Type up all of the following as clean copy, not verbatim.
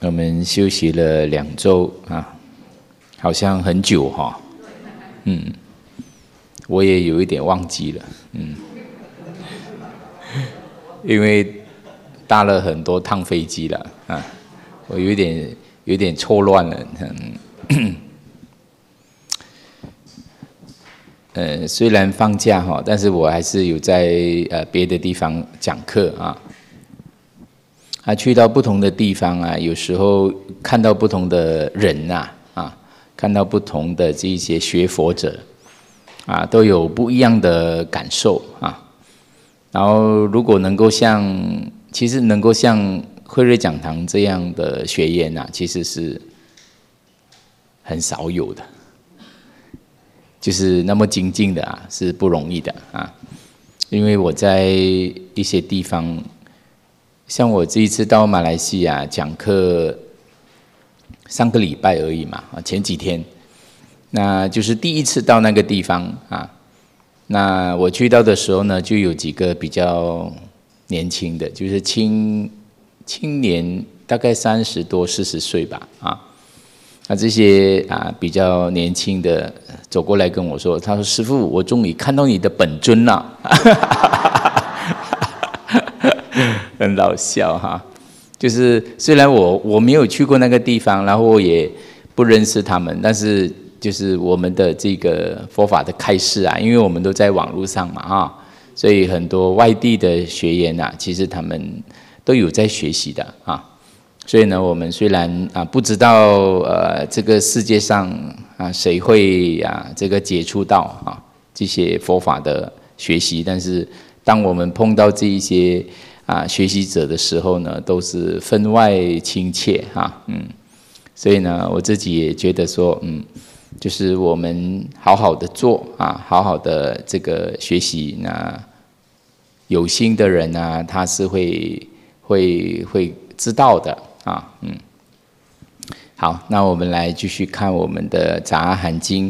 我们休息了2周啊，好像很久哈。我也有一点忘记了，因为搭了很多趟飞机了啊，我有点错乱了。虽然放假哈，但是我还是有在别的地方讲课啊。去到不同的地方啊，有时候看到不同的人啊，看到不同的这一些学佛者啊，都有不一样的感受啊。然后如果能够其实能够像慧瑞讲堂这样的学员啊，其实是很少有的，就是那么精进的啊，是不容易的啊。因为我在一些地方。像我这一次到马来西亚讲课，上个礼拜而已嘛，前几天，那就是第一次到那个地方啊。那我去到的时候呢，就有几个比较年轻的，就是青年，大概30多40岁吧啊。那这些比较年轻的走过来跟我说，他说：“师父，我终于看到你的本尊了。”很老笑哈，就是虽然我没有去过那个地方，然后我也不认识他们，但是就是我们的这个佛法的开示啊，因为我们都在网络上嘛所以很多外地的学员啊，其实他们都有在学习的啊。所以呢，我们虽然不知道这个世界上谁会这个接触到这些佛法的学习，但是当我们碰到这一些学习者的时候呢，都是分外亲切所以呢，我自己也觉得说，就是我们好好的做好好的这个学习，那有心的人呢，他是会知道的好，那我们来继续看我们的杂阿含经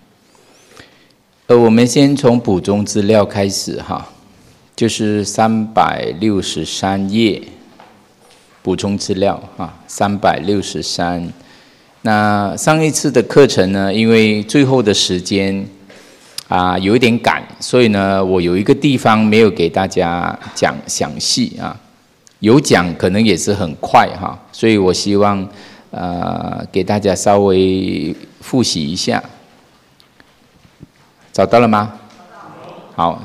我们先从补充资料开始就是363页补充资料363。那上一次的课程呢，因为最后的时间有一点赶，所以呢，我有一个地方没有给大家讲详细有讲可能也是很快所以我希望给大家稍微复习一下。找到了吗？好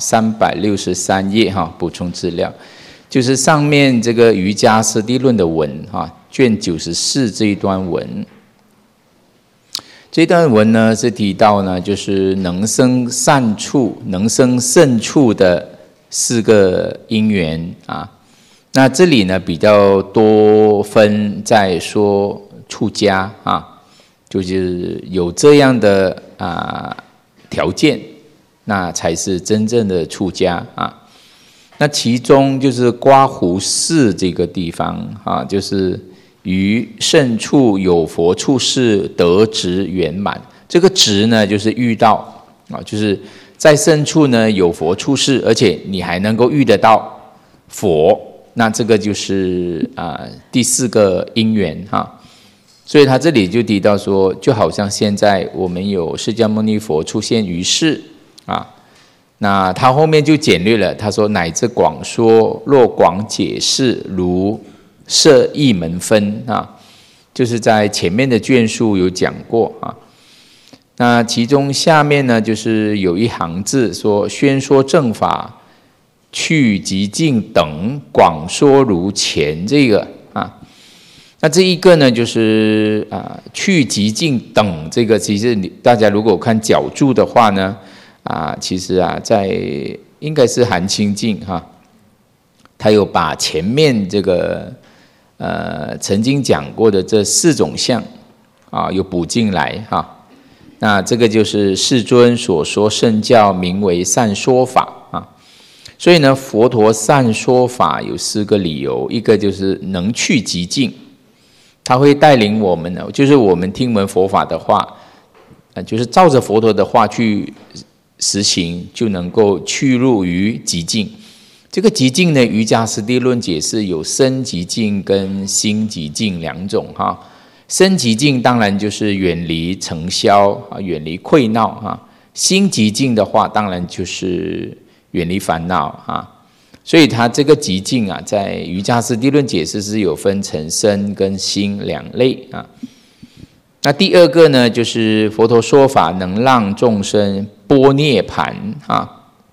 ，363页补充资料，就是上面这个瑜伽师地论的文卷94这一段文。这段文呢是提到呢，就是能生善处、能生胜处的4个因缘那这里呢比较多分在说出家就是有这样的条件。那才是真正的出家那其中就是刮胡寺这个地方就是于胜处有佛处事得值圆满。这个值呢，就是遇到就是在胜处呢有佛处事，而且你还能够遇得到佛，那这个就是第4个因缘所以他这里就提到说，就好像现在我们有释迦牟尼佛出现于世。那他后面就简略了，他说乃至广说若广解释如设一门分就是在前面的卷数有讲过那其中下面呢，就是有一行字说宣说正法去极尽等广说如前，这个那这一个呢，就是去极尽等这个，其实大家如果看脚注的话呢其实在应该是含清净他有把前面这个曾经讲过的这4种相有补进来那这个就是世尊所说圣教名为善说法所以呢，佛陀善说法有4个理由，一个就是能去极尽，他会带领我们就是我们听闻佛法的话就是照着佛陀的话去实行，就能够去入于极境。 这个极静呢，瑜伽师地论解释有身极静跟心极静两种哈。身极静当然就是远离尘嚣啊，远离溃闹啊。心极静的话，当然就是远离烦恼啊。所以它这个极静啊，在瑜伽师地论解释是有分成身跟心两类啊。那第二个呢，就是佛陀说法能让众生般涅槃啊。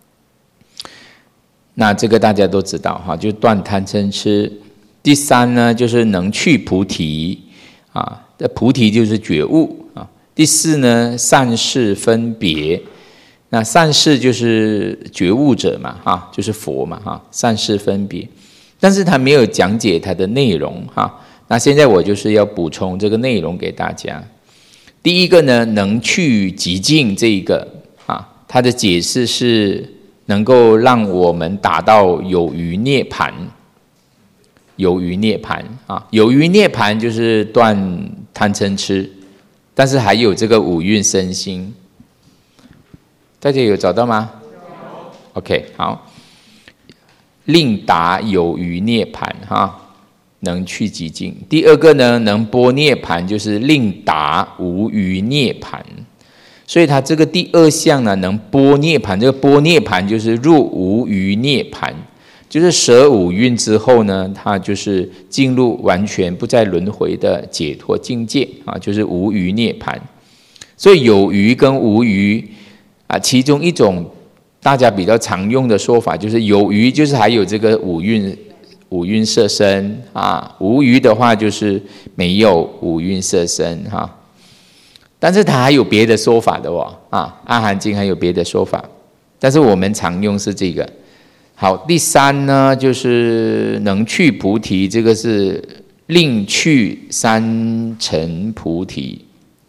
那这个大家都知道哈，就断贪嗔痴。第三呢，就是能去菩提啊，这菩提就是觉悟啊。第四呢，善事分别，那善事就是觉悟者嘛哈，就是佛嘛哈，善事分别。但是他没有讲解它的内容哈。那现在我就是要补充这个内容给大家。第一个呢，能去极静这一个啊，它的解释是能够让我们达到有余涅槃。有余涅槃啊，有余涅槃就是断贪嗔痴，但是还有这个五蕴身心，大家有找到吗？ OK， 好，令达有余涅槃哈，能去极静。第二个呢，能般涅槃就是令达无余涅槃。所以它这个第二项呢，能般涅槃，这个般涅槃就是入无余涅槃，就是舍五蕴之后呢，它就是进入完全不再轮回的解脱境界啊，就是无余涅槃。所以有余跟无余啊，其中一种大家比较常用的说法就是有余，就是还有这个五蕴色身啊，无余的话就是没有五蕴色身哈。但是它还有别的说法的哦啊，阿含经还有别的说法，但是我们常用是这个。好，第三呢，就是能去菩提，这个是令去三乘菩提，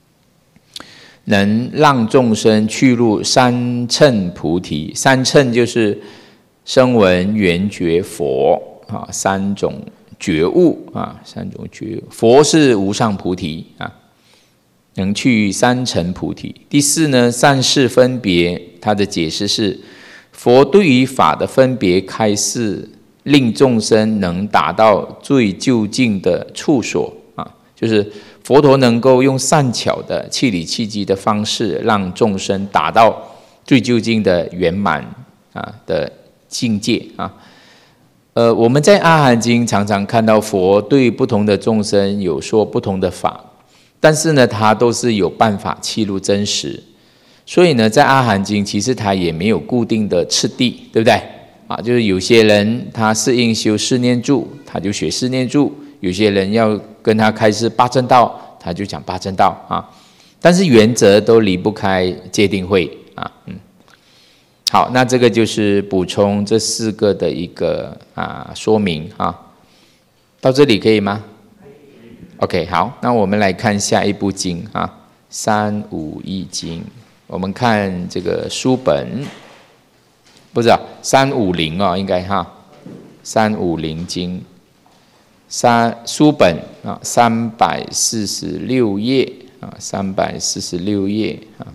能让众生去入三乘菩提。三乘就是声闻缘觉佛啊，三种觉悟啊，三种觉悟。佛是无上菩提啊，能去三乘菩提。第四呢，善事分别，它的解释是佛对于法的分别开示，令众生能达到最究竟的处所啊，就是佛陀能够用善巧的气理气机的方式，让众生达到最究竟的圆满啊的境界啊。我们在阿含经常常看到佛对不同的众生有说不同的法，但是呢，他都是有办法契入真实。所以呢，在阿含经其实它也没有固定的次第，对不对啊？就是有些人他适应修四念住，他就学四念住；有些人要跟他开示八正道，他就讲八正道啊。但是原则都离不开戒定慧啊。好，那这个就是补充这四个的一个说明啊。到这里可以吗 ？OK， 好，那我们来看下一部经啊，《三五义经》。我们看这个书本，不是350哦，应该哈，350经，书本啊，346页啊，346页啊。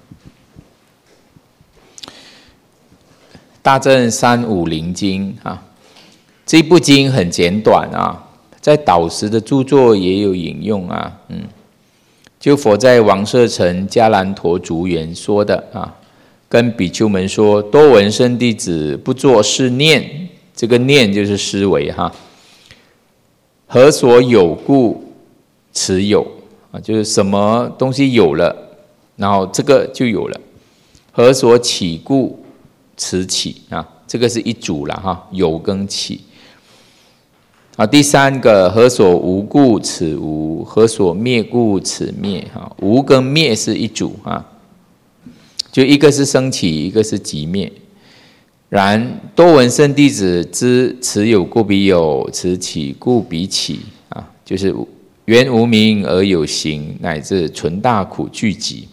大正350经啊，这部经很简短啊，在导师的著作也有引用啊，就佛在王舍城迦兰陀竹园说的啊，跟比丘们说，多闻圣弟子不作是念，这个念就是思维哈。何所有故持有啊，就是什么东西有了，然后这个就有了。何所起故持起啊，这个是一组了哈，有跟起。好，第三个何所无故此无，何所灭故此灭。无跟灭是一组啊，就一个是生起，一个是即灭。然多闻圣弟子知此有故彼有，此起故彼起啊，就是原无明而有行，乃至存大苦聚集。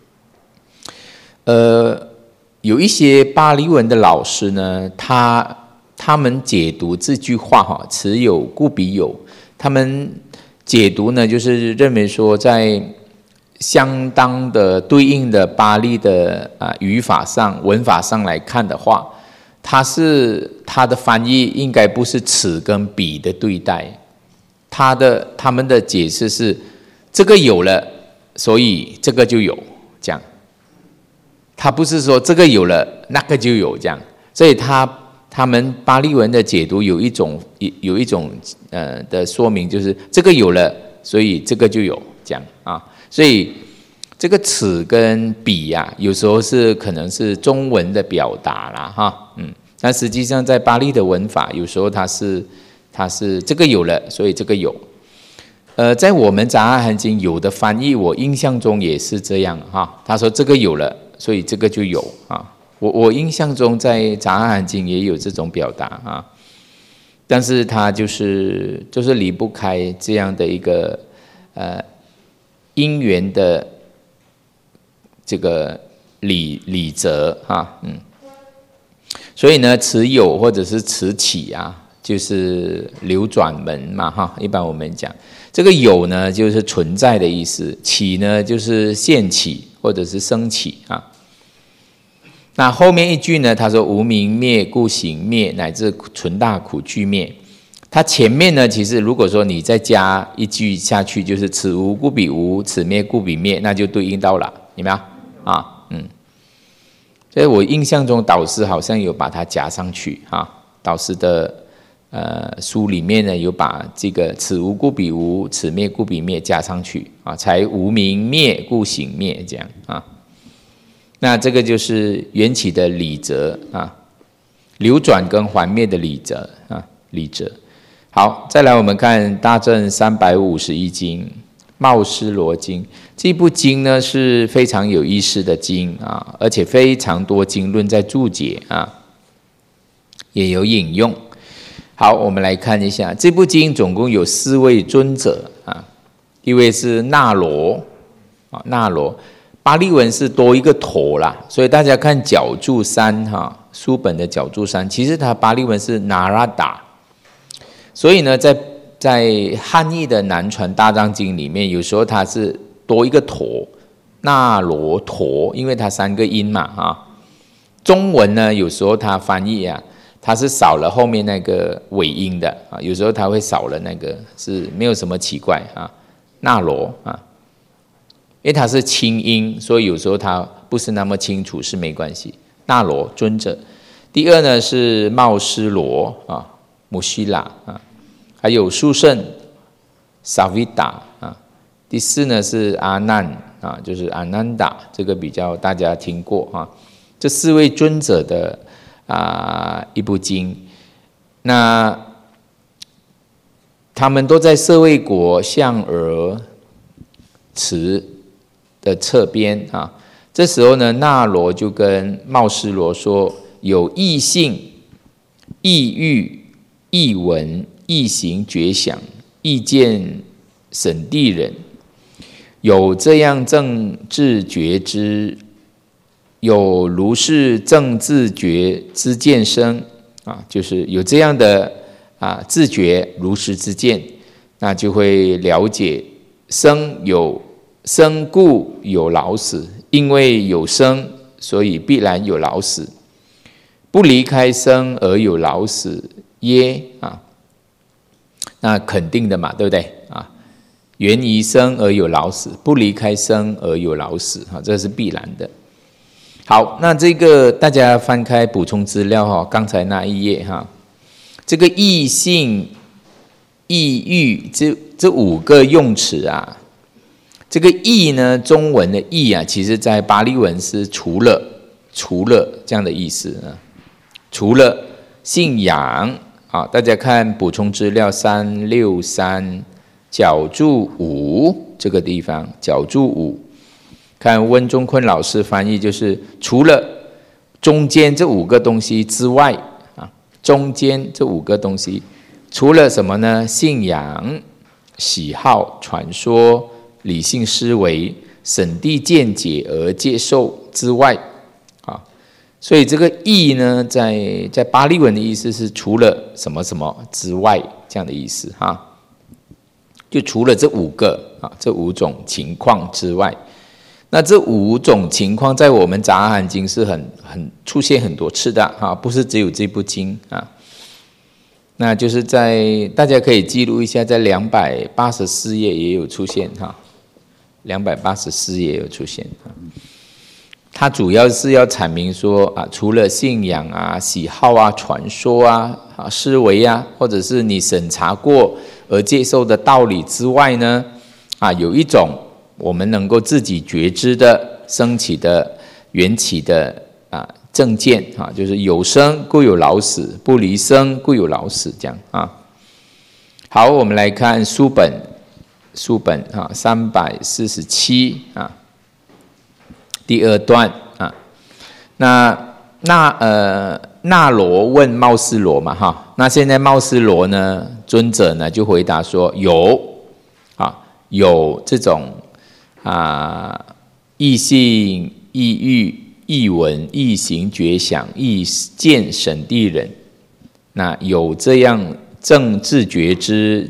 有一些巴利文的老师呢，他们解读这句话哈，此有故彼有，他们解读呢，就是认为说，在相当的对应的巴利的语法上、文法上来看的话， 他的翻译应该不是此跟彼的对待，他们的解释是这个有了，所以这个就有这样。他不是说这个有了那个就有这样，所以他们巴利文的解读有一种的说明，就是这个有了，所以这个就有这样啊。所以这个此跟彼啊，有时候可能是中文的表达啦哈，但实际上在巴利的文法，有时候它是这个有了，所以这个有。在我们杂阿含经有的翻译，我印象中也是这样哈。他说这个有了，所以这个就有啊。我印象中在杂阿含经也有这种表达啊，但是它就是离不开这样的一个因缘的这个理则哈，所以呢，此有或者是此起啊，就是流转门嘛哈。一般我们讲这个有呢，就是存在的意思；起呢，就是现起或者是升起啊。那后面一句呢，他说无明灭故行灭，乃至存大苦俱灭。它前面呢，其实如果说你再加一句下去，就是此无故彼无，此灭故彼灭，那就对应到了，有没有啊？所以我印象中导师好像有把它加上去啊。导师的书里面呢，有把这个此无故彼无，此灭故彼灭加上去啊，才无明灭故行灭这样啊。那这个就是缘起的理则啊，流转跟还灭的理则啊，理则。好，再来我们看大正351经茂斯罗经。这部经呢是非常有意思的经啊，而且非常多经论在注解啊，也有引用。好，我们来看一下这部经总共有4位尊者啊，一位是那罗啊，那罗。巴利文是多一个陀啦，所以大家看角注3哈，书本的角注3，其实它巴利文是那拉达，所以呢，在汉译的南传大藏经里面，有时候它是多一个陀，那罗陀，因为它3个音嘛哈。中文呢，有时候它翻译啊，它是少了后面那个尾音的啊，有时候它会少了那个，是没有什么奇怪啊，那罗啊。因为它是清音，所以有时候它不是那么清楚是没关系。那罗尊者，第二呢是茂斯罗啊，姆希拉啊，还有殊胜萨维达啊。第4呢是阿难啊，就是阿难达，这个比较大家听过啊。这4位尊者的一部经，那他们都在舍卫国象儿池的侧边啊，这时候呢，那罗就跟茂斯罗说：有异性、异欲、异闻、异行觉想、异见审地人，有这样正自觉之，有如是正自觉之见生啊，就是有这样的自觉如实之见，那就会了解生有。生故有老死，因为有生，所以必然有老死。不离开生而有老死耶啊？那肯定的嘛，对不对啊？缘于生而有老死，不离开生而有老死，这是必然的。好，那这个大家翻开补充资料哈，刚才那一页哈，这个异性、异欲这5个用词啊。这个异呢，中文的异啊，其实在巴利文是除了这样的意思啊。除了信仰啊，大家看补充资料363角注5这个地方，角注5，看温中坤老师翻译，就是除了中间这5个东西之外啊，中间这5个东西，除了什么呢？信仰、喜好、传说。理性思维、审地见解而接受之外啊，所以这个义呢，在巴利文的意思是除了什么什么之外这样的意思哈，就除了这5个啊，这5种情况之外， 那这5种情况在我们杂阿含经是很出现很多次的啊，不是只有这部经啊。那就是在大家可以记录一下，在284页也有出现哈，284页也有出现哈。它主要是要阐明说啊，除了信仰啊、喜好啊、传说啊、思维啊，或者是你审查过而接受的道理之外呢，啊，有一种我们能够自己觉知的升起的缘起的正见啊，就是有生故有老死，不离生故有老死，这样啊。好，我们来看书本啊，347啊，第2段啊。那罗问茂斯罗嘛哈，那现在茂斯罗呢，尊者呢就回答说有这种异性、异欲、异闻、异行、觉想、异见审谛人，那有这样正自觉之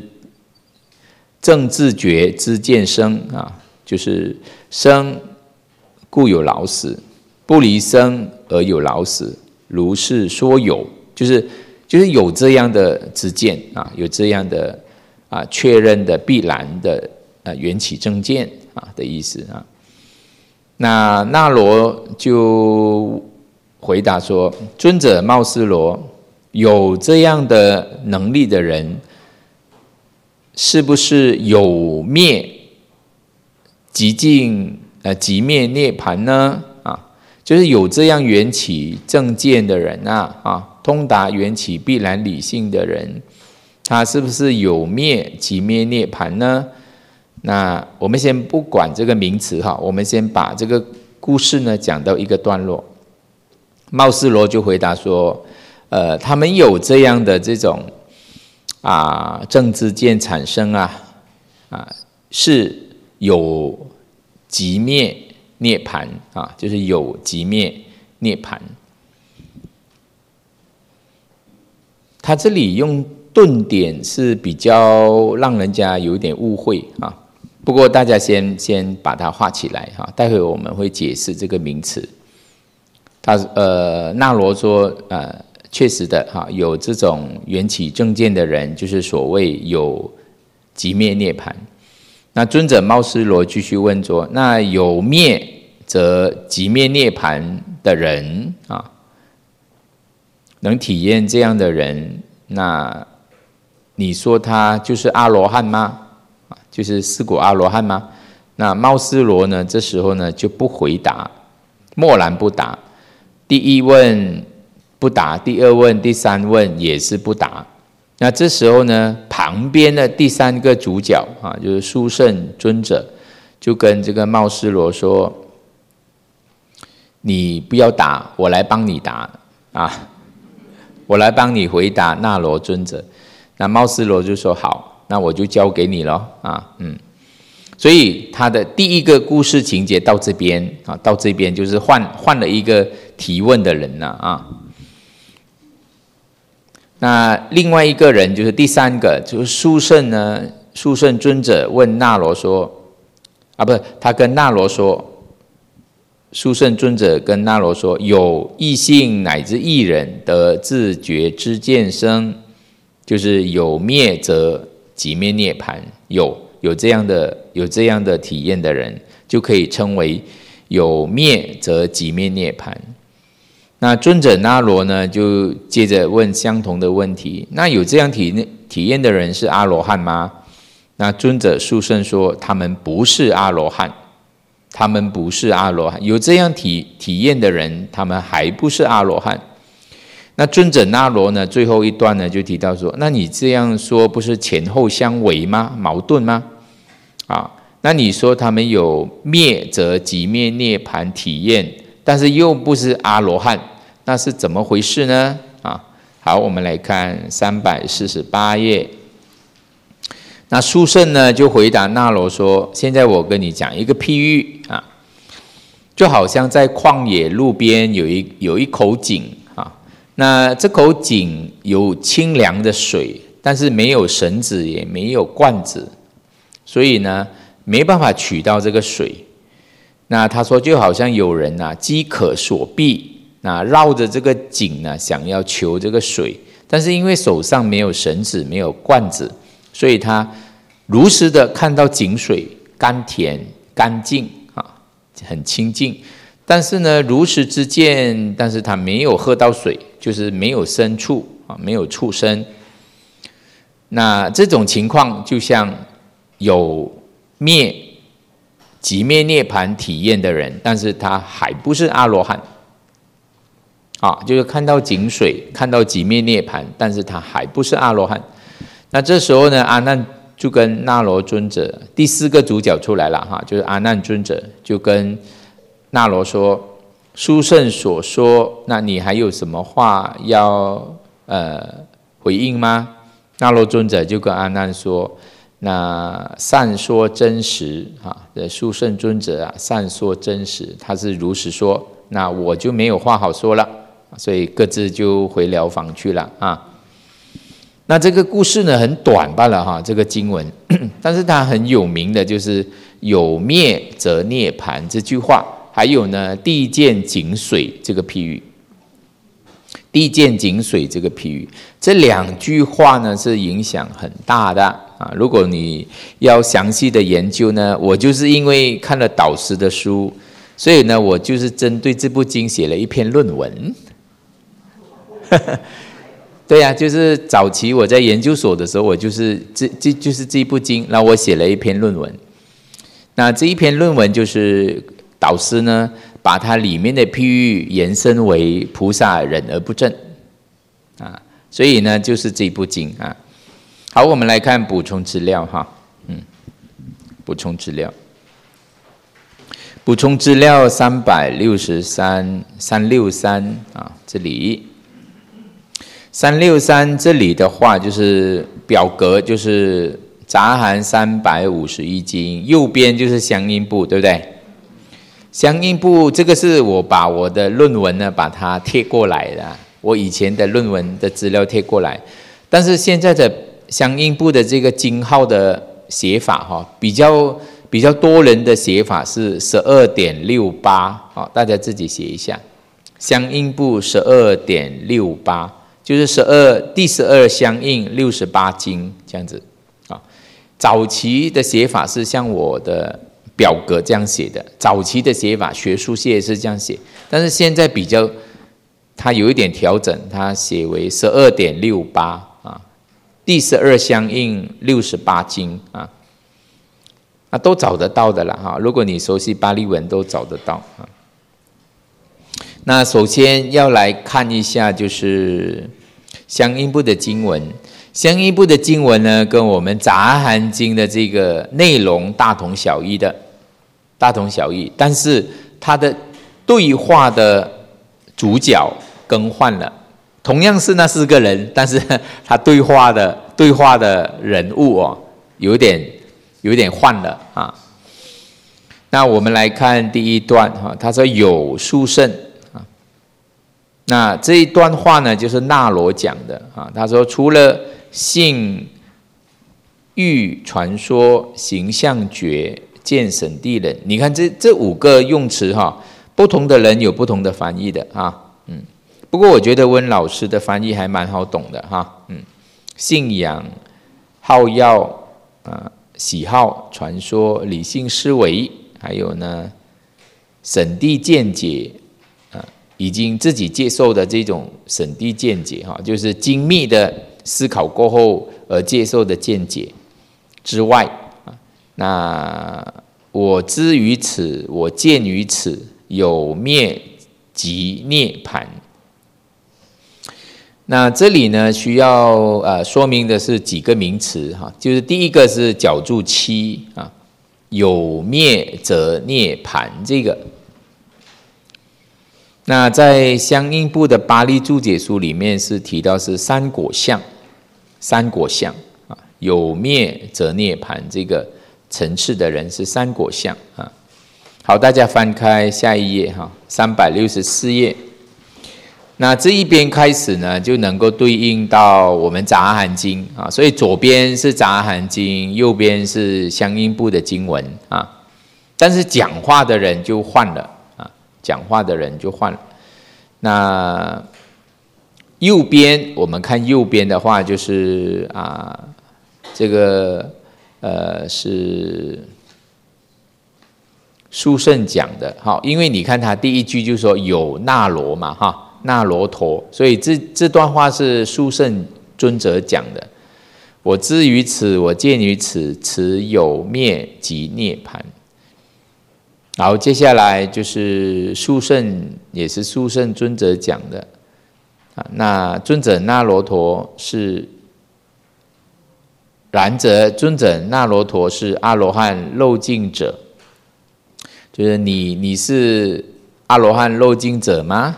见生啊，就是生故有老死，不离生而有老死，如是说有，就是有这样的知见啊，有这样的确认的必然的缘起正见的意思啊。那罗就回答说：尊者茂斯罗，有这样的能力的人，是不是有灭即灭涅槃呢？就是有这样缘起正见的人通达缘起必然理性的人，他是不是有灭即灭涅槃呢？那我们先不管这个名词我们先把这个故事呢讲到一个段落。茂斯罗就回答说，他们有这样的这种正知见产生是有即灭涅槃就是有即灭涅槃。他这里用顿点是比较让人家有点误会不过大家先把它画起来待会我们会解释这个名词。那罗说确实的有这种缘起正见的人，就是所谓有即灭涅槃。那尊者茂斯罗继续问说，那有灭则即灭涅槃的人能体验这样的人，那你说他就是阿罗汉吗？就是四果阿罗汉吗？那茂斯罗呢，这时候呢就不回答，默然不答。第一问不答，第2问、第3问也是不答。那这时候呢，旁边的第3个主角就是殊胜尊者，就跟这个茂斯罗说：“你不要答，我来帮你答我来帮你回答那罗尊者。”那茂斯罗就说：“好，那我就交给你了所以他的第一个故事情节到这边到这边就是换了一个提问的人那另外一个人就是第3个，就是殊胜呢。殊胜尊者问那罗说，不是他跟那罗说，殊胜尊者跟那罗说，有异性乃至异人得自觉知见生，就是有灭则即灭涅槃，有这样的体验的人，就可以称为有灭则即灭涅槃。那尊者那罗呢，就接着问相同的问题：那有这样体验的人是阿罗汉吗？那尊者殊胜说，他们不是阿罗汉，他们不是阿罗汉。有这样体验的人，他们还不是阿罗汉。那尊者那罗呢，最后一段呢就提到说，那你这样说不是前后相违吗？矛盾吗？那你说他们有灭则即灭涅槃体验，但是又不是阿罗汉，那是怎么回事呢？好，我们来看348页。那殊胜呢就回答那罗说，现在我跟你讲一个譬喻就好像在旷野路边有一口井那这口井有清凉的水，但是没有绳子也没有罐子，所以呢没办法取到这个水。 那他说就好像有人饥渴所逼，绕着这个井想要求这个水，但是因为手上没有绳子没有罐子，所以他如实的看到井水甘甜干净很清净，但是呢如实之见，但是他没有喝到水，就是没有牲畜没有畜生。那这种情况就像有寂灭涅槃体验的人，但是他还不是阿罗汉就是看到井水看到寂灭涅槃，但是他还不是阿罗汉。那这时候呢，阿难就跟那罗尊者，第4个主角出来了就是阿难尊者就跟那罗说，书圣所说，那你还有什么话要回应吗？那罗尊者就跟阿难说，那善说真实书圣尊者善说真实，他是如实说，那我就没有话好说了，所以各自就回寮房去了那这个故事呢很短罢了这个经文但是它很有名的就是有灭则涅槃这句话，还有呢地见井水这个譬喻。地见井水这个譬喻，这2句话呢是影响很大的如果你要详细的研究呢，我就是因为看了导师的书，所以呢我就是针对这部经写了一篇论文对就是早期我在研究所的时候，我就是这一部经，然后我写了一篇论文。那这一篇论文就是导师呢把它里面的譬喻延伸为菩萨忍而不正所以呢就是这部经好，我们来看补充资料补充资料363这里363这里的话就是表格，就是杂含351经，右边就是相应部，对不对？相应部这个是我把我的论文呢把它贴过来的，我以前的论文的资料贴过来，但是现在的相应部的这个经号的写法比较多人的写法是 12.68 大家自己写一下，相应部 12.68 就是第12相应68经这样子早期的写法是像我的表格这样写的，早期的写法学术界是这样写，但是现在比较它有一点调整，它写为 12.68 第12相应68经都找得到的啦如果你熟悉巴利文都找得到那首先要来看一下就是相应部的经文，相应部的经文呢跟我们杂含经的这个内容大同小异，但是它的对话的主角更换了，同样是那4个人，但是他对话的人物有点换了那我们来看第1段他说有书圣那这一段话呢就是那罗讲的他说除了性欲传说形象觉见审地人，你看这5个用词不同的人有不同的翻译的不过我觉得温老师的翻译还蛮好懂的信仰好药喜好传说理性思维，还有呢审地见解已经自己接受的这种审地见解就是精密的思考过后而接受的见解之外那我知于此我见于此有灭即涅槃。那这里呢需要说明的是几个名词就是第一个是角柱七有灭则涅槃这个。那在相应部的巴利注解书里面是提到是三果相有灭则涅槃这个层次的人是三果相好，大家翻开下一页364页。那这一边开始呢就能够对应到我们杂含经所以左边是杂含经，右边是相应部的经文但是讲话的人就换了啊，讲话的人就换了。那右边我们看右边的话，就是这个是书圣讲的，好，因为你看他第一句就说有那罗嘛，哈，那罗陀，所以这段话是书圣尊者讲的。我知于此，我见于此，此有灭即涅槃。然后接下来就是书圣，也是书圣尊者讲的。那尊者那罗陀是，然则尊者那罗陀是阿罗汉漏尽者，就是你是阿罗汉漏尽者吗？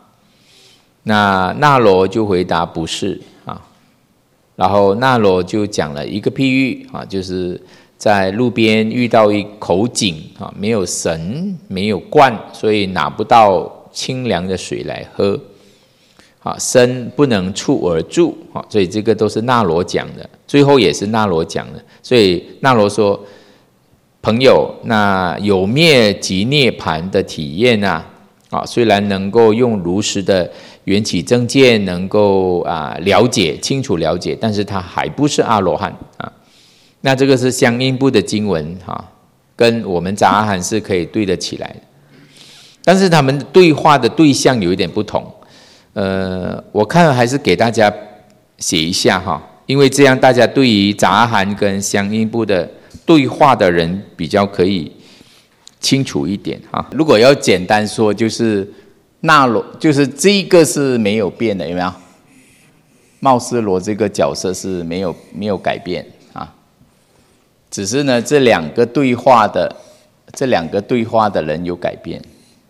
那罗就回答不是啊。然后那罗就讲了一个譬喻啊，就是在路边遇到一口井啊，没有绳，没有罐，所以拿不到清凉的水来喝。身不能触而住，所以这个都是那罗讲的，最后也是那罗讲的。所以那罗说，朋友，那有灭即涅槃的体验虽然能够用如实的缘起正见能够了解清楚了解，但是他还不是阿罗汉那这个是相应部的经文跟我们杂阿含是可以对得起来的，但是他们对话的对象有一点不同。我看还是给大家写一下因为这样大家对于杂阿含跟相应部的对话的人比较可以清楚一点如果要简单说，就是那罗，就是这个是没有变的，有没有？茂斯罗这个角色是没有改变只是呢这两个对话的人有改变。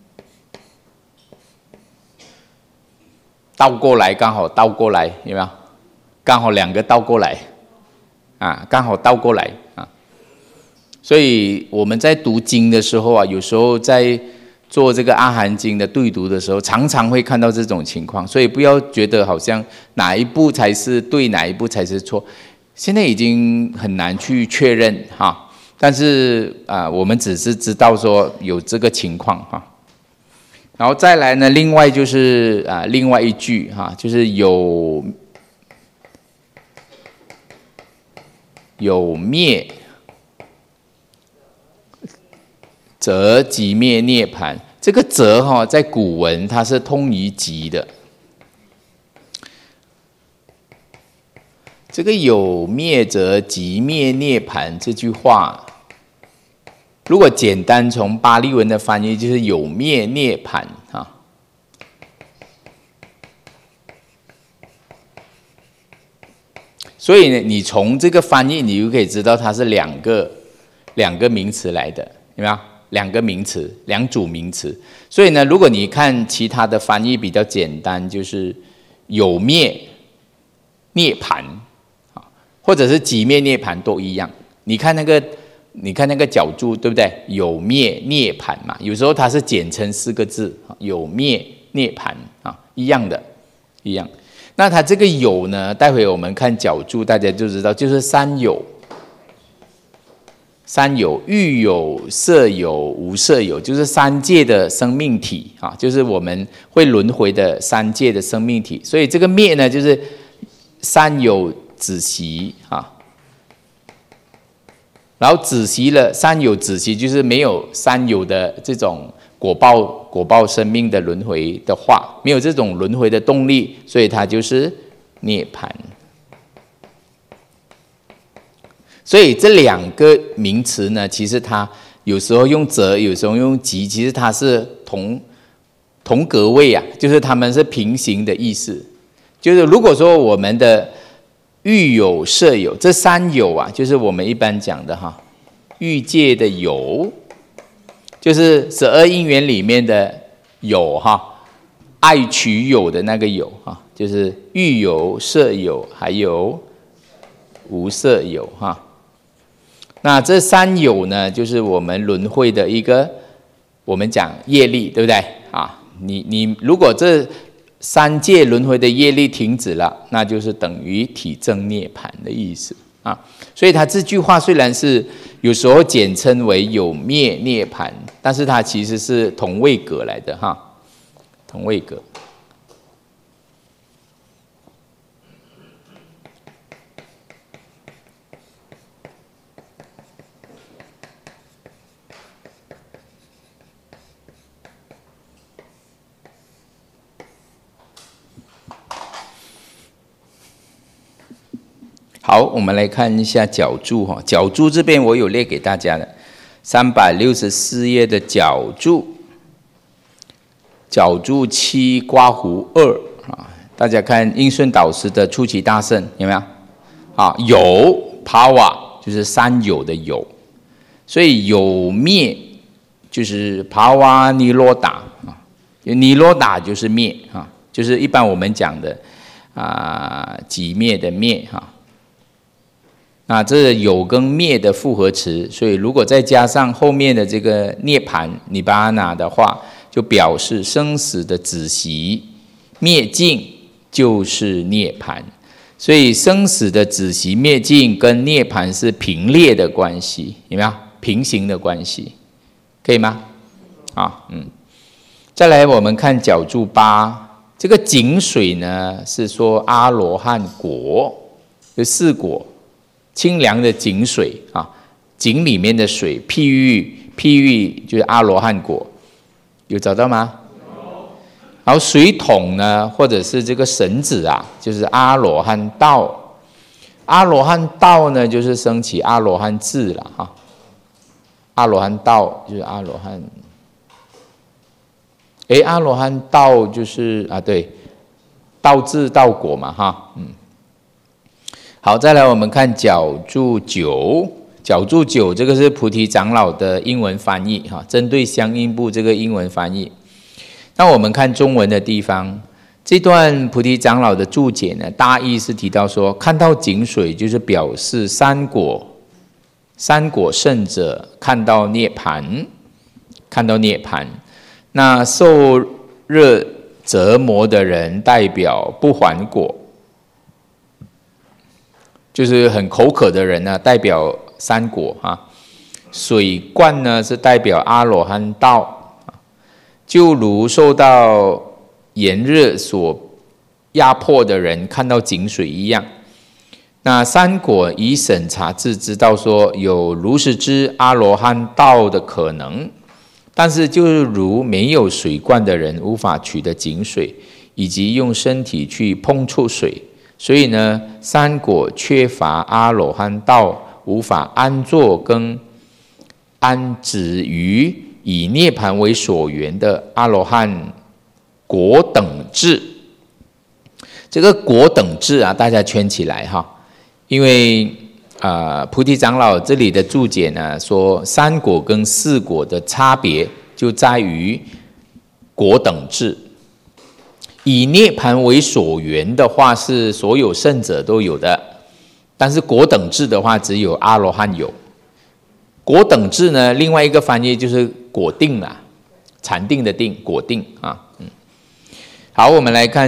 倒过来，刚好倒过来，有没有？刚好两个倒过来刚好倒过来所以我们在读经的时候有时候在做这个阿含经的对读的时候，常常会看到这种情况，所以不要觉得好像哪一步才是对，哪一步才是错，现在已经很难去确认但是我们只是知道说有这个情况然后再来呢，另外就是另外一句就是有灭则即灭涅槃。这个则在古文它是通于即的。这个有灭则即灭涅槃这句话，如果简单从巴利文的翻译，就是有灭涅槃所以呢，你从这个翻译，你就可以知道它是两个名词来的，有没有？两个名词，两组名词。所以呢，如果你看其他的翻译比较简单，就是有灭涅槃或者是即灭涅槃都一样。你看那个角注对不对？有灭涅槃嘛，有时候它是简称4个字，有灭涅槃一样的，一样。那它这个有呢，待会我们看角注，大家就知道，就是三有，欲有、色有、无色有，就是三界的生命体就是我们会轮回的三界的生命体。所以这个灭呢，就是三有止息然后止息了，三有止息就是没有三有的这种果报生命的轮回的话，没有这种轮回的动力，所以它就是涅槃。所以这两个名词呢，其实它有时候用则，有时候用即，其实它是同格位就是它们是平行的意思。就是如果说我们的欲有、色有，这三有就是我们一般讲的欲界的有，就是12因缘里面的有爱取有的那个有就是欲有、色有，还有无色有那这三有呢，就是我们轮回的一个，我们讲业力，对不对你如果这三界轮回的业力停止了，那就是等于体证涅槃的意思啊。所以它这句话虽然是有时候简称为有灭涅槃，但是它其实是同位格来的哈，同位格。好，我们来看一下角注哈。角注这边我有列给大家的364页的角注，角注7刮胡2啊。大家看应顺导师的出奇大胜有没有？啊，有 power 就是三有的有，所以有灭就是power 尼罗达啊，尼罗达就是灭啊，就是一般我们讲的寂灭的灭哈。那这有跟灭的复合词，所以如果再加上后面的这个涅槃尼巴那的话，就表示生死的止息，灭尽就是涅槃。所以生死的止息灭尽跟涅槃是平列的关系，有没有？平行的关系，可以吗？再来我们看角注8，这个井水呢是说阿罗汉果，有4果。清凉的井水啊，井里面的水，譬喻就是阿罗汉果，有找到吗？有。然后水桶呢，或者是这个绳子啊，就是阿罗汉道。阿罗汉道呢，就是升起阿罗汉智了哈。阿罗汉道就是阿罗汉，阿罗汉道就是对，道智道果嘛哈，好，再来我们看角注9，角注9这个是菩提长老的英文翻译哈，针对相应部这个英文翻译。那我们看中文的地方，这段菩提长老的注解呢，大意是提到说，看到井水就是表示三果圣者看到涅槃，那受热折磨的人代表不还果。就是很口渴的人呢，代表三果啊；水罐呢是代表阿罗汉道，就如受到炎热所压迫的人看到井水一样。那三果以审查智知道说有如实知阿罗汉道的可能，但是就是如没有水罐的人无法取得井水，以及用身体去碰触水。所以呢，三果缺乏阿罗汉道，无法安坐跟安止于以涅槃为所缘的阿罗汉果等智。这个果等智啊，大家圈起来哈，因为菩提长老这里的注解呢，说三果跟四果的差别就在于果等智。以涅槃为所缘的话，是所有圣者都有的，但是果等智的话，只有阿罗汉有。果等智呢，另外一个翻译就是果定啦，禅定的定，果定啊。好，我们来看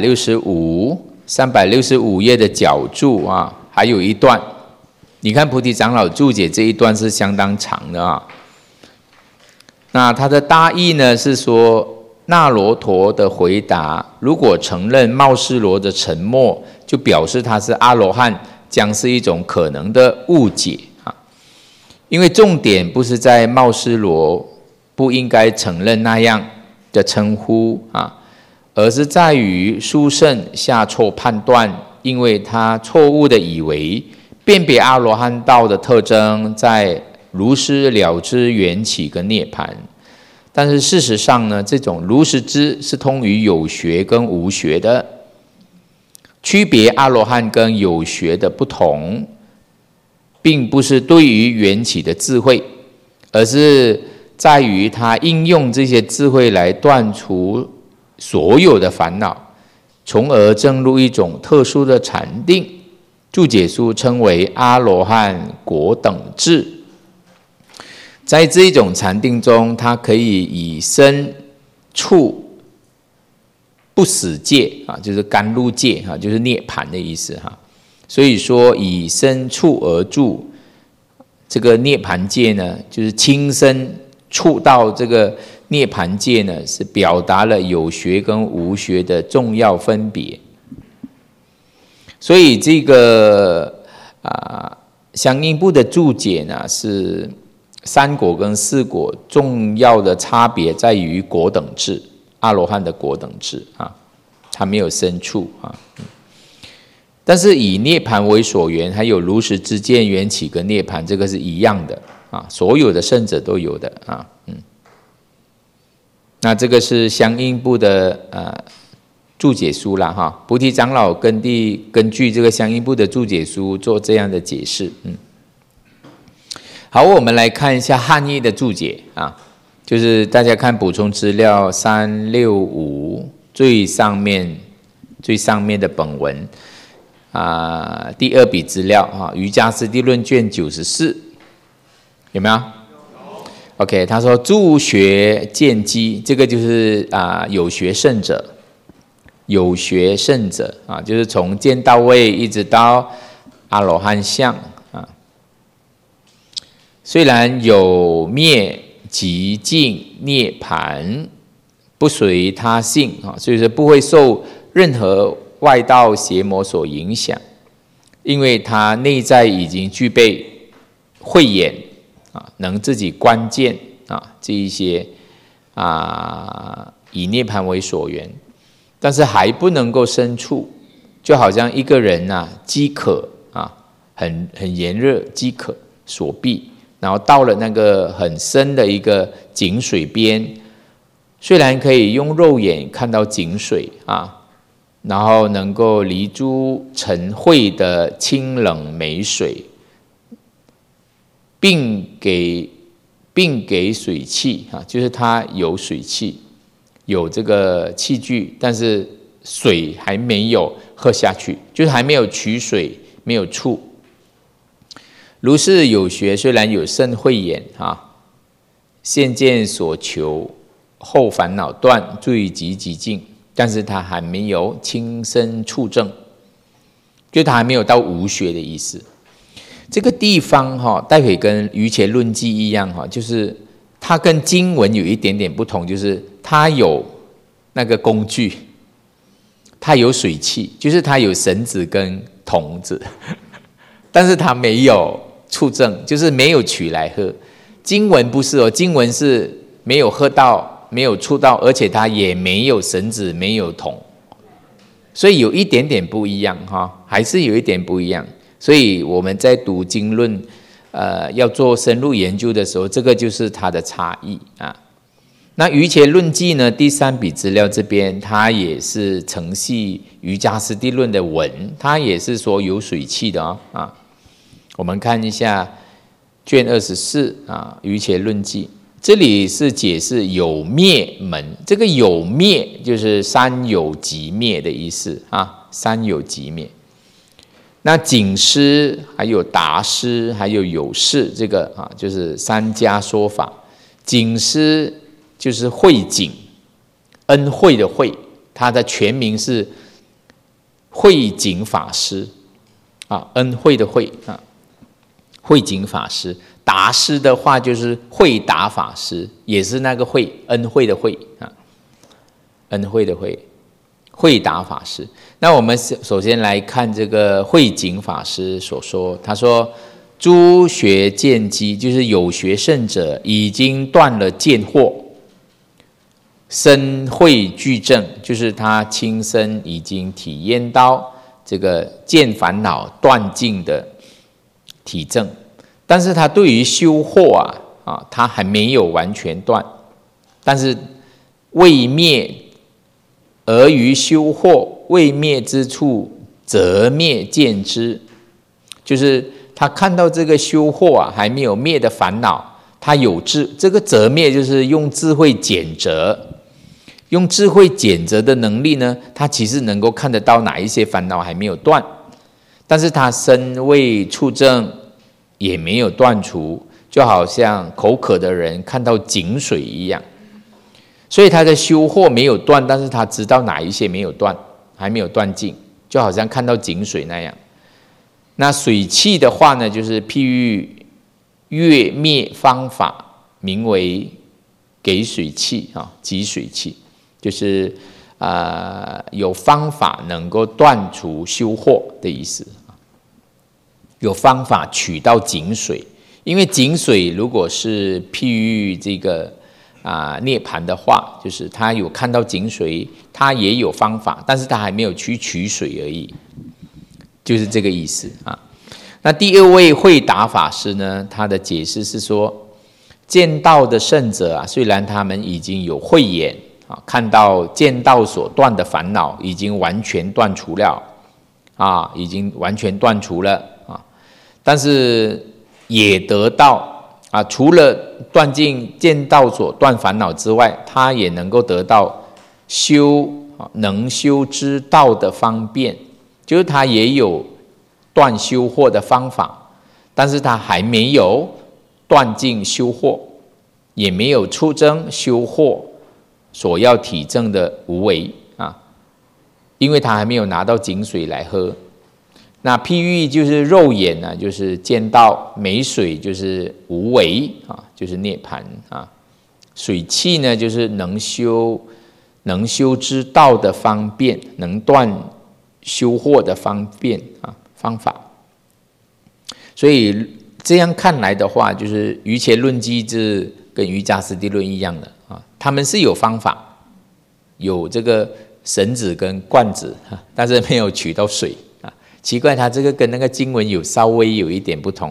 365页的角注啊，还有一段，你看菩提长老注解这一段是相当长的啊。那他的大意呢是说，那罗陀的回答，如果承认茂斯罗的沉默，就表示他是阿罗汉，将是一种可能的误解啊。因为重点不是在茂斯罗不应该承认那样的称呼啊，而是在于殊胜下错判断，因为他错误的以为辨别阿罗汉道的特征在如实了知缘起跟涅槃。但是事实上呢，这种如实知是通于有学跟无学的，区别阿罗汉跟有学的不同，并不是对于缘起的智慧，而是在于他应用这些智慧来断除所有的烦恼，从而证入一种特殊的禅定。注解书称为阿罗汉果等智。在这一种禅定中，它可以以身处不死界啊，就是甘露界啊，就是涅槃的意思哈， 所以说以身处而住这个涅槃界呢，就是亲身触到这个涅槃界呢，是表达了有学跟无学的重要分别。所以这个相应部的注解呢，是三果跟四果重要的差别在于果等智，阿罗汉的果等智他没有身处但是以涅槃为所缘，还有如实知见缘起跟涅槃，这个是一样的所有的圣者都有的那这个是相应部的注解书啦菩提长老根据这个相应部的注解书做这样的解释好，我们来看一下汉译的注解就是大家看补充资料365最上面的本文第2笔资料瑜伽师地论卷94有没有？OK， 他说诸学见机，这个就是有学圣者，就是从见到位一直到阿罗汉相虽然有灭极尽涅槃，不随他性所以说不会受任何外道邪魔所影响，因为他内在已经具备慧眼能自己观见这一些以涅槃为所缘，但是还不能够深处，就好像一个人饥渴很炎热，饥渴所逼，然后到了那个很深的一个井水边，虽然可以用肉眼看到井水然后能够离诸尘秽的清冷美水，并给水器就是它有水器，有这个器具，但是水还没有喝下去，就是还没有取水，没有触。如是有学，虽然有甚慧眼现见所求，后烦恼断，最极尽，但是他还没有亲身触证，就他还没有到无学的意思。这个地方待会跟瑜伽论记一样就是它跟经文有一点点不同，就是它有那个工具，它有水器，就是它有绳子跟筒子，但是它没有触证，就是没有取来喝。经文不是经文是没有喝到，没有触到，而且它也没有绳子，没有筒，所以有一点点不一样还是有一点不一样。所以我们在读经论要做深入研究的时候，这个就是它的差异那瑜伽论记呢，第3笔资料这边，它也是承系瑜伽师地论的文，它也是说有水器的我们看一下卷24瑜伽论记，这里是解释有灭门，这个有灭就是三有即灭的意思三有即灭。那警师还有达师还有有事，这个就是3家说法。警师就是慧警，恩惠的惠，他的全名是慧警法师恩惠的惠慧警法师。达师的话就是慧达法师，也是那个慧，恩惠的惠恩惠的惠，慧达法师。那我们首先来看这个慧警法师所说，他说诸学见机，就是有学圣者已经断了见惑，身慧具证，就是他亲身已经体验到这个见烦恼断尽的体证，但是他对于修惑他还没有完全断，但是未灭，而于修惑未灭之处，则灭见之，就是他看到这个修惑还没有灭的烦恼，他有这个则灭就是用智慧检则，用智慧检则的能力呢，他其实能够看得到哪一些烦恼还没有断，但是他身未触证也没有断除，就好像口渴的人看到井水一样。所以他的修惑没有断，但是他知道哪一些没有断，还没有断尽，就好像看到井水那样。 那水气的话呢，就是譬喻越灭方法，名为给水气啊，给水气，就是有方法能够断除修惑的意思，有方法取到井水。因为井水如果是譬喻这个涅槃的话，就是他有看到井水，他也有方法，但是他还没有去取水而已，就是这个意思啊。那第二位慧达法师呢，他的解释是说，见道的圣者啊，虽然他们已经有慧眼啊，看到见道所断的烦恼已经完全断除了啊，已经完全断除了啊，但是也得到除了断尽见道所断烦恼之外，他也能够得到能修之道的方便，就是他也有断修惑的方法，但是他还没有断尽修惑，也没有出征修惑所要体证的无为因为他还没有拿到井水来喝。那譬喻就是肉眼呢，就是见到没水就是无为就是涅槃水气呢，就是能修之道的方便，能断修惑的方便方法。所以这样看来的话，就是瑜伽论机制跟瑜伽师地论一样的他们是有方法，有这个绳子跟罐子但是没有取到水奇怪，他这个跟那个经文有稍微有一点不同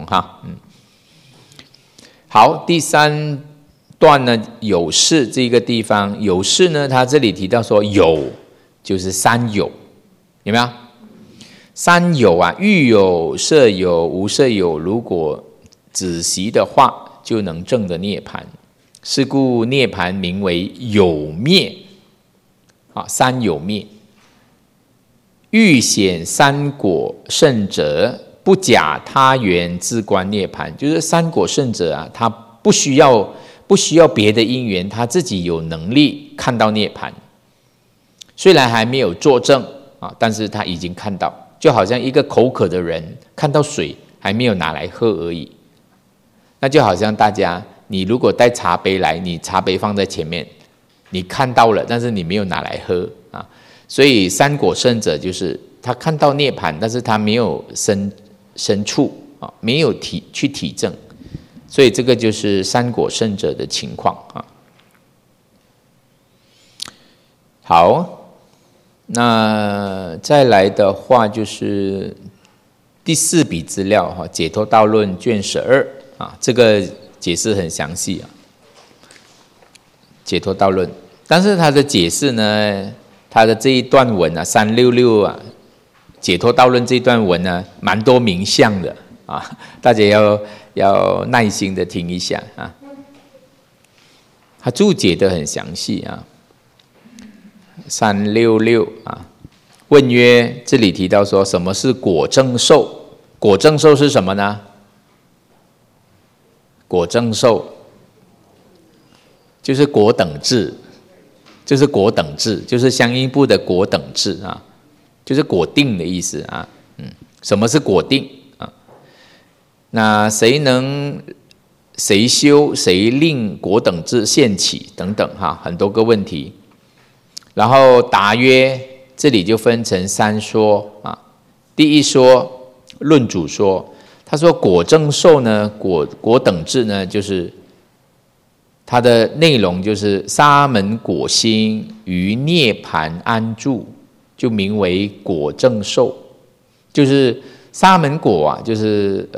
好，第三段呢，有事这个地方，有事呢，他这里提到说有就是三有，有没有？三有欲有、色有、无色有，如果仔细的话，就能证得涅槃。是故涅槃名为有灭三有灭。欲显三果圣者，不假他缘自观涅槃，就是三果圣者他不需要别的因缘，他自己有能力看到涅槃。虽然还没有作证但是他已经看到，就好像一个口渴的人看到水还没有拿来喝而已。那就好像大家，你如果带茶杯来，你茶杯放在前面，你看到了，但是你没有拿来喝所以三果圣者就是他看到涅槃，但是他没有深处没有去体证，所以这个就是三果圣者的情况好，那再来的话就是第四笔资料解脱道论卷12这个解释很详细解脱道论，但是它的解释呢，他的这一段文366解脱道论这一段文呢，蛮多名相的大家要耐心的听一下他注解的很详细366问曰，这里提到说什么是果正受？果正受是什么呢？果正受就是果等至，就是果等至，就是相应部的果等至就是果定的意思什么是果定那谁修谁令果等至现起等等很多个问题。然后答曰，这里就分成三说第一说论主说，他说果正受呢，果等至呢，就是它的内容就是沙门果心于涅槃安住，就名为果正受。就是沙门果就是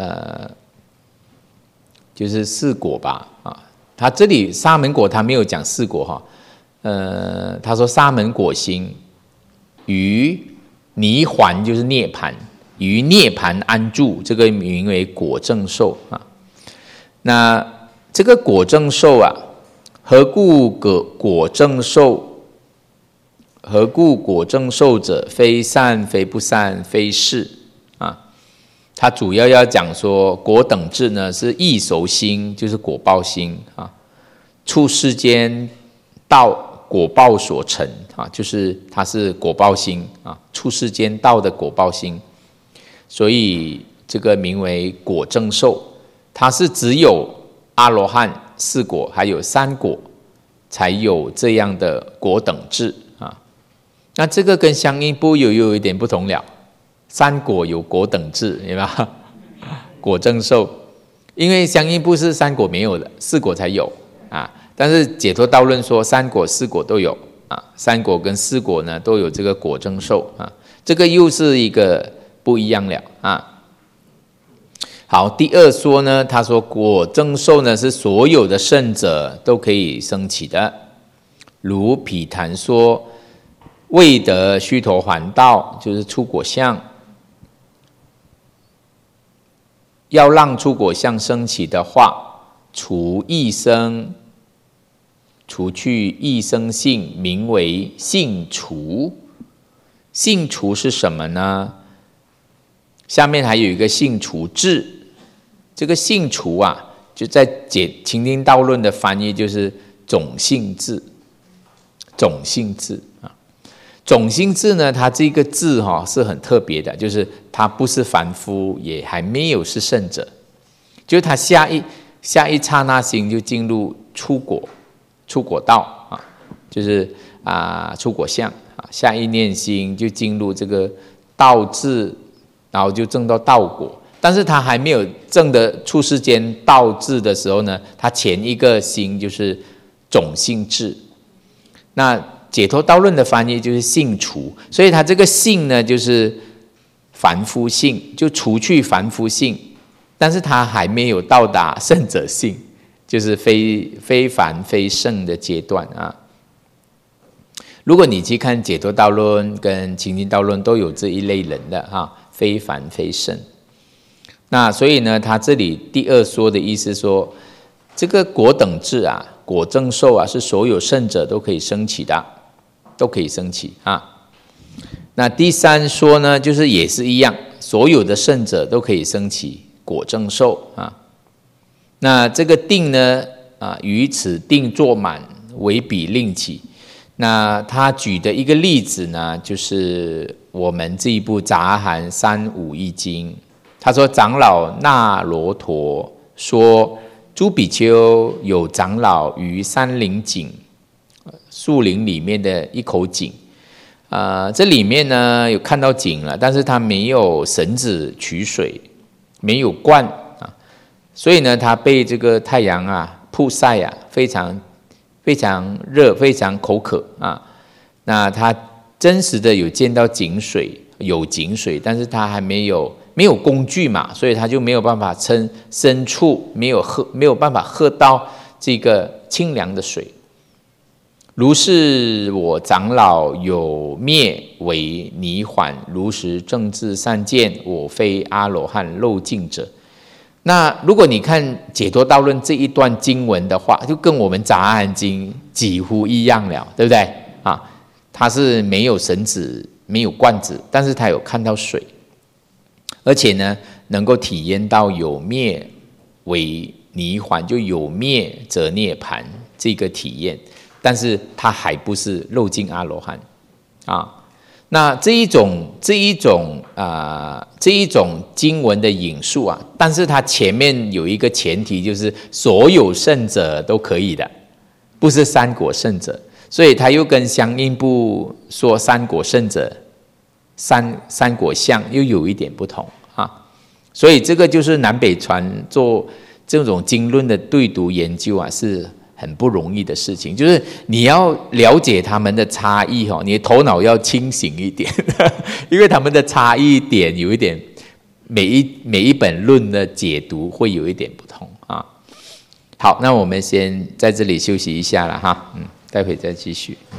四果吧他这里沙门果他没有讲四果他说沙门果心于泥环就是涅槃，于涅槃安住，这个名为果正受那这个果正受何故果正受？何故果正受者，非善非不善非是他主要要讲说果等至呢是异熟心，就是果报心处世间道果报所成就是它是果报心处世间道的果报心。所以这个名为果正受，它是只有阿罗汉四果还有三果才有这样的果等制啊。那这个跟相应部有一点不同了，三果有果等制，有没有？果正受，因为相应部是三果没有的，四果才有啊。但是解脱道论说三果四果都有啊，三果跟四果呢都有这个果正受啊，这个又是一个不一样了啊。好，第二说呢，他说果正受呢是所有的圣者都可以升起的，如毗昙说未得须陀洹道，就是出果相，要让出果相升起的话，除异生，除去异生性，名为性除。性除是什么呢？下面还有一个性除智，这个性除啊，就在情经道论的翻译就是种性智，种性智啊。种性智呢，它这个智是很特别的，就是它不是凡夫，也还没有是圣者，就是它下一刹那心就进入出果道啊，就是出果相啊，下一念心就进入这个道智，然后就证到道果。但是他还没有证的出世间道智的时候呢，他前一个心就是种性智。那解脱道论的翻译就是性除，所以他这个性呢就是凡夫性，就除去凡夫性，但是他还没有到达圣者性，就是非凡非圣的阶段啊。如果你去看解脱道论跟情经道论，都有这一类人的哈，非凡非圣。那所以呢，他这里第二说的意思说，这个果等制啊，果正受啊，是所有圣者都可以升起的，都可以升起啊。那第三说呢，就是也是一样，所有的圣者都可以升起果正受啊。那这个定呢，于此定作满，为彼令起。那他举的一个例子呢，就是我们这一部《杂含三五义经》，他说长老那罗陀说，诸比丘有长老于山林井，树林里面的一口井，这里面呢有看到井了，但是他没有绳子取水，没有罐啊，所以呢他被这个太阳曝晒非常热，非常口渴啊。那他真实的有见到井水，有井水，但是他还没有工具嘛，所以他就没有办法深处没有办法喝到这个清凉的水。如是我长老有灭为泥缓，如实正智善见，我非阿罗汉漏尽者。那如果你看解脱道论这一段经文的话，就跟我们杂含经几乎一样了，对不对啊？它是没有绳子，没有罐子，但是它有看到水，而且呢，能够体验到有灭为泥缓，就有灭则涅槃这个体验，但是它还不是漏尽阿罗汉啊。那这一种经文的引述啊，但是它前面有一个前提，就是所有圣者都可以的，不是三果圣者，所以他又跟相应部说三果圣者三果相又有一点不同啊。所以这个就是南北传做这种经论的对读研究啊，是很不容易的事情，就是你要了解他们的差异，你的头脑要清醒一点因为他们的差异点有一点，每一本论的解读会有一点不同啊。好，那我们先在这里休息一下了哈，待会再继续。